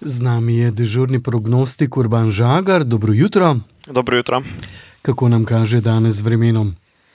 Z nami je dežurni prognostik Urban Žagar. Dobro jutro. Dobro jutro. Kako nam kaže danes z vremenom?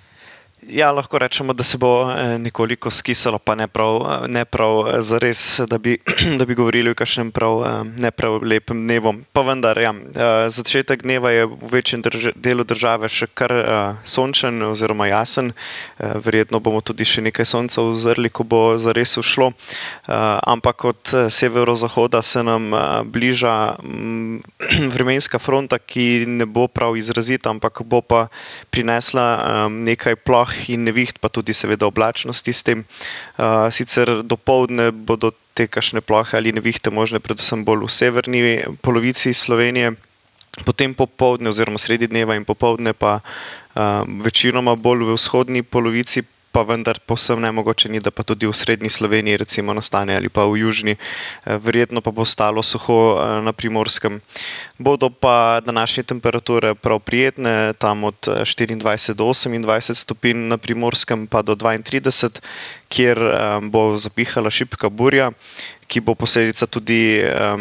Ja, lahko rečemo, da se bo nekoliko skisalo, pa ne prav zares, da bi govorili o kakšnem ne prav lepem dnevu. Pa vendar, ja, začetek dneva je v večjem delu države še kar sončen oziroma jasen. Verjetno bomo tudi še nekaj sonca uzrli, ko bo zares ušlo. Ampak od severozahoda se nam bliža vremenska fronta, ki ne bo prav izrazita, ampak bo pa prinesla nekaj ploh in neviht, pa tudi seveda oblačnosti s tem. Sicer dopoldne bodo te kakšne plohe ali nevihte možne predvsem bolj v severni polovici Slovenije, potem popoldne oziroma sredi dneva in popoldne pa večinoma bolj v vzhodni polovici, pa vendar povsem nemogoče ni, da pa tudi v srednji Sloveniji recimo nastane ali pa v južni. Verjetno pa bo ostalo suho na Primorskem. Bodo pa današnje temperature prav prijetne, tam od 24 do 28 stopinj na Primorskem pa do 32, kjer bo zapihala šibka burja, ki bo posledica tudi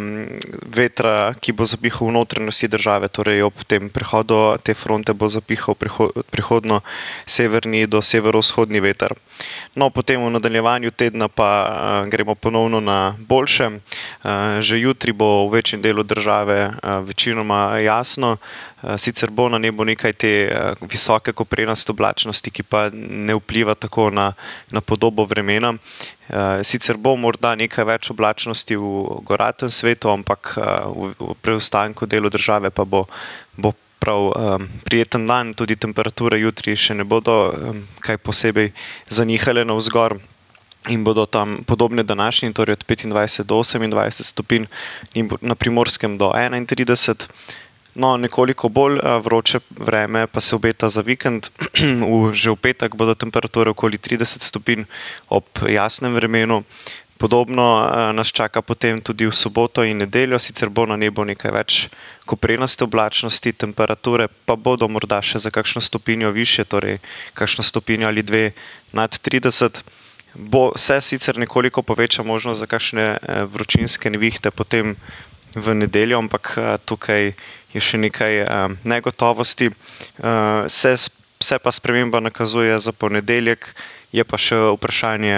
vetra, ki bo zapihal v notranjosti države, torej ob tem prehodu te fronte bo zapihal prihodno severni do severovzhodni veter. No, potem v nadaljevanju tedna pa gremo ponovno na boljše. Že jutri bo v večjem delu države večinoma jasno, sicer bo na nebu nekaj te visoke koprenaste oblačnosti, ki pa ne vpliva tako na podobo vremena. Sicer bo morda nekaj več oblačnosti v goratem svetu, ampak v preostanku delu države pa bo prav prijeten dan, tudi temperature jutri še ne bodo kaj posebej zanihale navzgor in bodo tam podobne današnji, torej od 25 do 28 stopinj in na Primorskem do 31. No, nekoliko bolj vroče vreme pa se obeta za vikend. Že v petek bodo temperature okoli 30 stopinj ob jasnem vremenu. Podobno nas čaka potem tudi v soboto in nedeljo, sicer bo na nebu nekaj več koprenaste oblačnosti, temperature pa bodo morda še za kakšno stopinjo višje, torej kakšno stopinjo ali dve nad 30. Se sicer nekoliko poveča možnost za kakšne vročinske nevihte potem v nedeljo, ampak tukaj je še nekaj negotovosti. Se pa sprememba nakazuje za ponedeljek, je pa še vprašanje,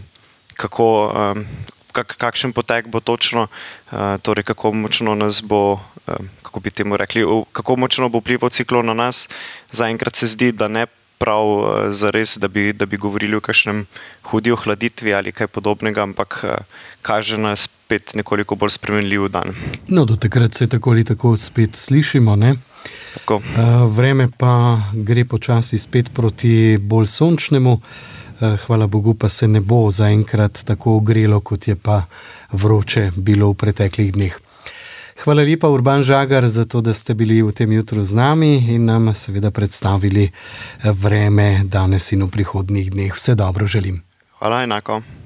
kakšen potek bo točno, torej kako močno nas bo, kako bi temu rekli, kako močno bo vplival ciklon na nas. Zaenkrat se zdi, da ne prav zares, da bi govorili o kakšnem hudi ohladitvi ali kaj podobnega, ampak kaže nas spet nekoliko bolj spremenljiv dan. No, do takrat se tako ali tako spet slišimo, ne? Tako. Vreme pa gre počasi spet proti bolj sončnemu. Hvala Bogu pa se ne bo zaenkrat tako ogrelo, kot je pa vroče bilo v preteklih dneh. Hvala lepa, Urban Žagar, za to, da ste bili v tem jutru z nami in nam seveda predstavili vreme danes in v prihodnjih dneh. Vse dobro želim. Hvala, enako.